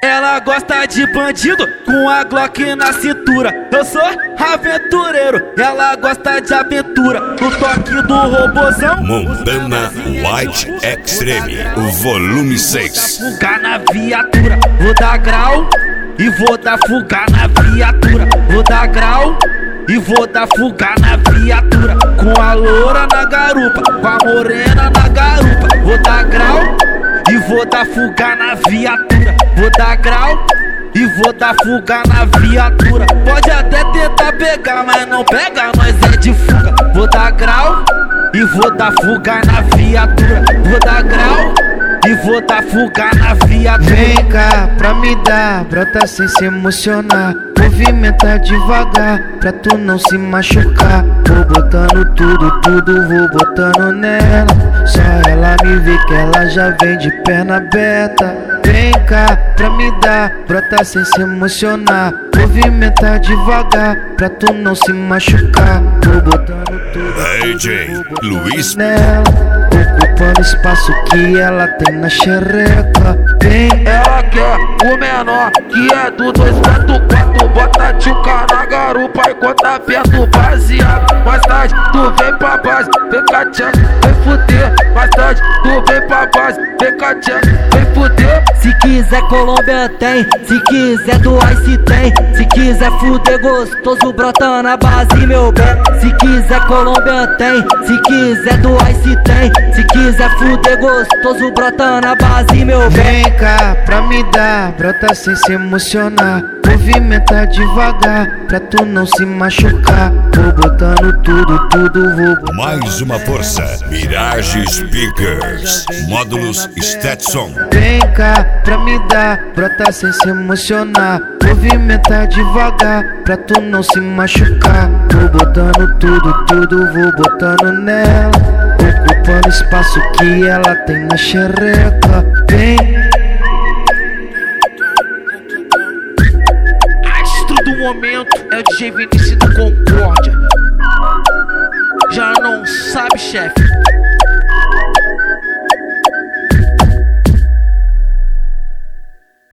Ela gosta de bandido com a Glock na cintura. Eu sou aventureiro, ela gosta de aventura. No toque do robozão, Montana White Extreme, o volume 6. Vou dar fuga na viatura, vou dar grau e vou dar fuga na viatura. Vou dar grau e vou dar fuga na viatura. Com a loura na garupa, com a morena na garupa. Vou dar grau e vou dar fuga na viatura. Vou dar grau e vou dar fuga na viatura. Pode até tentar pegar, mas não pega, nós é de fuga. Vou dar grau e vou dar fuga na viatura. Vou dar grau e vou dar fuga na viatura. Vem cá pra me dar, brota sem se emocionar. Movimenta devagar, pra tu não se machucar. Vou botando tudo, vou botando nela. Só ela me vê que ela já vem de perna aberta. Vem cá pra me dar, brota sem se emocionar. Movimenta devagar, pra tu não se machucar. Vou botando DJ Luiz nela, ocupando espaço que ela tem na xereca. Vem, ela quer o menor, que é do 2.4. Bota tchuca na garupa enquanto aperta baseado. Mais tarde tu vem pra base, vem cá tchan, vem fuder. Mais tarde tu vem pra base, vem cá tchan, vem fuder. Se quiser Colômbia tem, se quiser do Ice tem. Se quiser fuder gostoso brota na base, meu bem. Se quiser Colômbia tem, se quiser do Ice tem. Se quiser fuder gostoso brota na base, meu bem. Vem cá pra me dar, brota sem se emocionar. Movimenta devagar, pra tu não se machucar. Vou botando tudo, vou botando. mais uma força. Mirage Speakers, módulos Stetson. Vem cá pra me dar, brota sem se emocionar. Movimenta devagar, pra tu não se machucar. Vou botando tudo, vou botando nela. Ocupando espaço que ela tem na xereca. Vem. Astro do momento é o DJ Vinícius do Concórdia. Já não sabe, chefe?